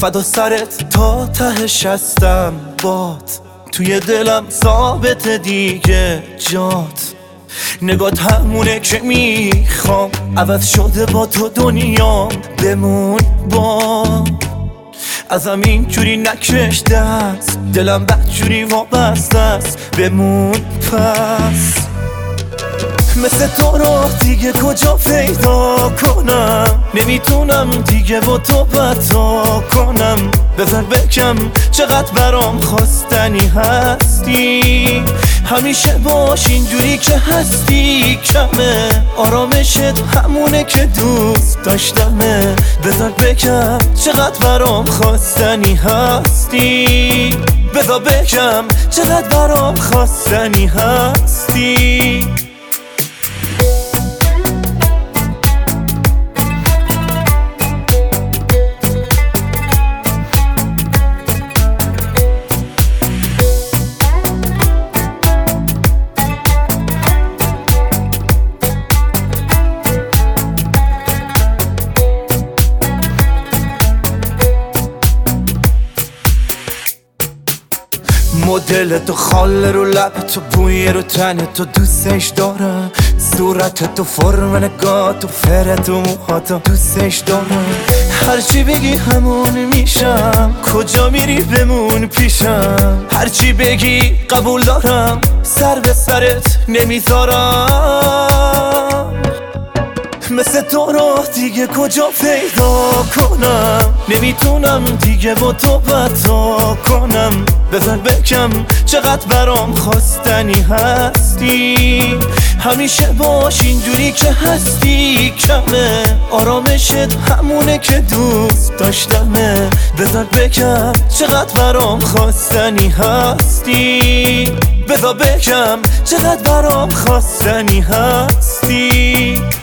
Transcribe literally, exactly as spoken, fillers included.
فدا سرت تا تهش هستم بات، توی دلم ثابت دیگه جات. نگات همونه که میخوام، عوض شده با تو دنیام، بمون با ازم اینجوری نکش دست، دلم بدجوری وابسته است، بمون پس. مثل تو رو دیگه کجا پیدا کنم، نمیتونم دیگه با تو بتا کنم. بذار بگم چقدر برام خواستنی هستی، همیشه باش اینجوری که هستی کمه، آرامشت همونه که دوست داشتمه. بذار بگم چقدر برام خواستنی هستی، بذار بگم چقدر برام خواستنی هستی. مدل تو خاله رو لب تو، بوی رو تن تو، دوستش دارم. صورت تو، فرم نگاه تو، فرت و موهاتو دوستش دارم. هرچی بگی همون میشم، کجا میری بمون پیشم. هرچی بگی قبول دارم، سر به سرت نمیذارم. مثل تو رو دیگه کجا پیدا کنم، نمیتونم دیگه با تو بتا کنم. بذار بگم چقدر برام خواستنی هستی، همیشه باش اینجوری که هستی کمه، آرامشت همونه که دوست داشتمه. بذار بگم چقدر برام خواستنی هستی، بذار بگم چقدر برام خواستنی هستی.